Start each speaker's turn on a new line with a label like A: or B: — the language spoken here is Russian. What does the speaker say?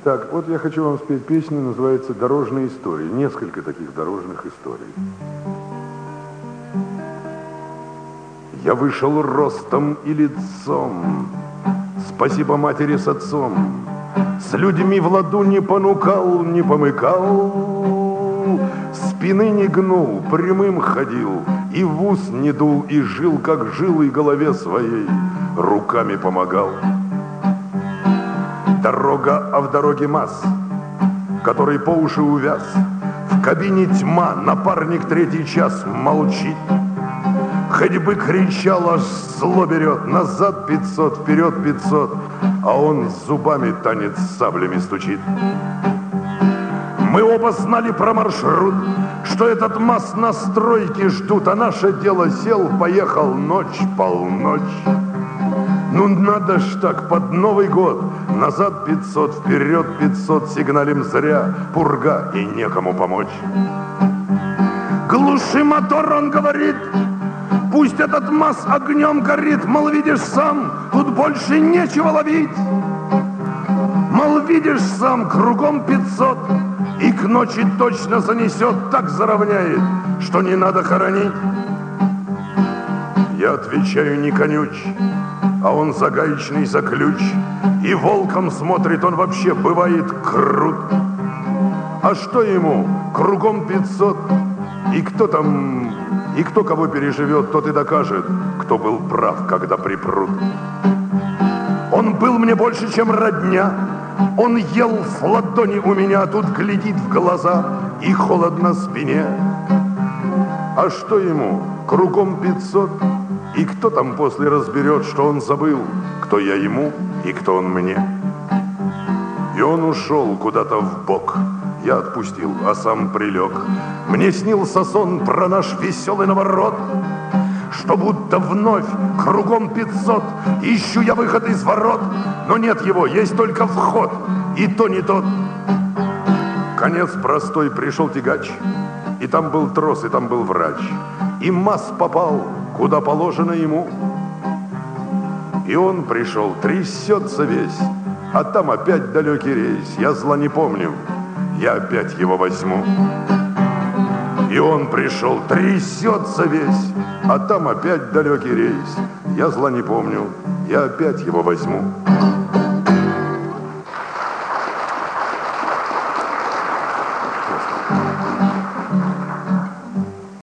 A: Так, вот я хочу вам спеть песню, называется «Дорожные истории». Несколько таких дорожных историй. Я вышел ростом и лицом, спасибо матери с отцом, с людьми в ладу не понукал, не помыкал, спины не гнул, прямым ходил, и в ус не дул, и жил, как жил, и голове своей руками помогал. Дорога, а в дороге масс, который по уши увяз. В кабине тьма, напарник третий час молчит. Хоть бы кричал, аж зло берет, назад 500, вперед 500, а он зубами танец с саблями стучит. Мы оба знали про маршрут, что этот масс на стройке ждут, а наше дело сел, поехал, ночь, полночь. Ну надо ж так под Новый год, назад 500, вперед 500, сигналим зря, пурга и некому помочь. Глуши мотор, он говорит, пусть этот масс огнем горит, мол, видишь сам, тут больше нечего ловить. Мол, видишь сам, кругом 500, и к ночи точно занесет, так заровняет, что не надо хоронить. Я отвечаю, не конючь, а он за гаечный, за ключ, и волком смотрит, он вообще бывает крут. А что ему, кругом 500, и кто там, и кто кого переживет, тот и докажет, кто был прав, когда припрут. Он был мне больше, чем родня, он ел с ладони у меня, тут глядит в глаза и холодно спине. А что ему, кругом 500, и кто там после разберет, что он забыл, кто я ему и кто он мне. И он ушел куда-то в бок. Я отпустил, а сам прилег. Мне снился сон про наш веселый наворот, что будто вновь кругом 500 ищу я выход из ворот, но нет его, есть только вход, и то не тот. Конец простой, пришел тягач, и там был трос, и там был врач, и масс попал, куда положено ему. И он пришел, трясется весь, а там опять далекий рейс. Я зла не помню, я опять его возьму. И он пришел, трясется весь, а там опять далекий рейс. Я зла не помню, я опять его возьму.